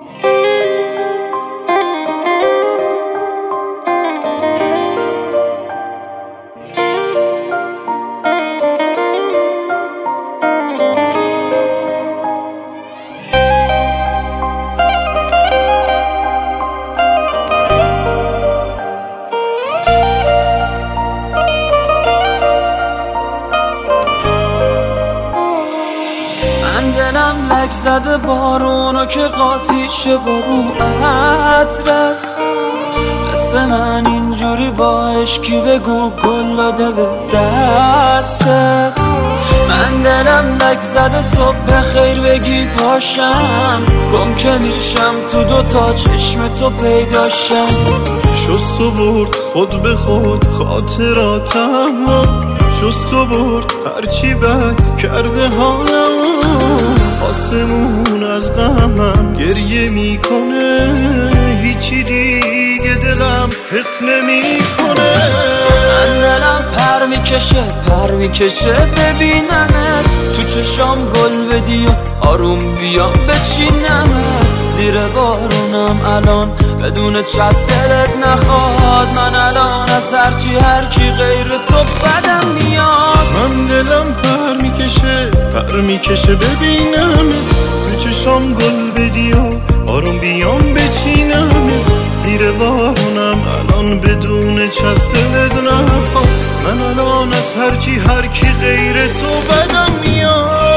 دلم لک زده بارونو که قاطی شه با بو عطرت، مثل من اینجوری با عشقی بگو گل داده به دستت. من دلم لک زده صبح خیر بگی پاشم، گم که میشم تو دوتا چشم تو پیداشم. شست و برد خود به خود خاطراتم، شست و برد هرچی بد کرده حالم. آسمون از غمم گریه میکنه، هیچی دیگه دلم حس نمیکنه. من دلم پر میکشه ببینمت، تو چشام گل بدی و آروم بیام بچینمت. زیر بارونم الان بدون چت دلت نخواد، من الان از هرچی هرکی غیر تو بدم میاد. من دلم پر میکشه ببینمت، تو چشام گل بدی و آروم بیام بچینمت. زیر بارونم الان بدون چت دلت نخواد، من الان از هرکی غیر تو بدم میاد.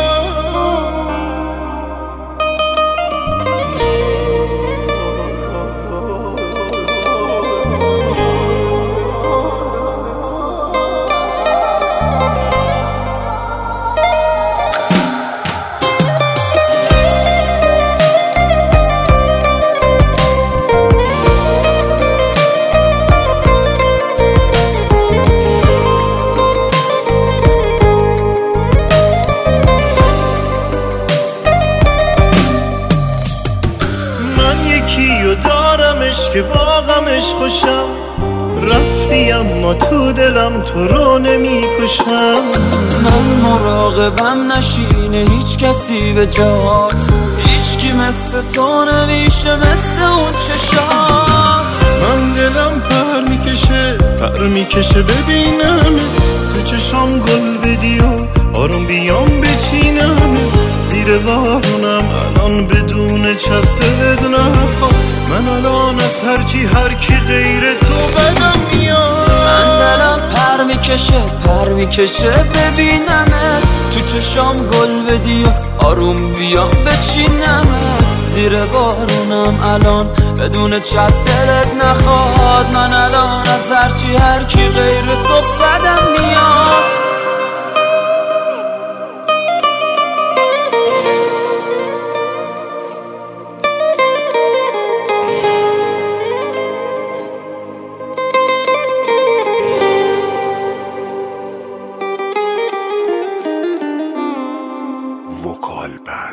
یکیو دارمش که باغمش خوشم، رفتی اما تو دلم تو رو نمیکشم. من مراقبم نشینه هیچ کسی به جات، هیچکی مثل تو نمیشه مثل اون چشات. من دلم پر میکشه ببینم، تو چشام گل بدی و آروم بیام بچینم. زیر بارونم الان بدون چت دلت نخواد، من الان از هرکی غیر تو بدم میاد. من دلم پر میکشه ببینمت، تو چشام گل بدی و آروم بیام بچینمت. زیر بارونم الان بدون چت دلت نخواد، من الان از هرکی غیر تو بدم میاد. وکال بند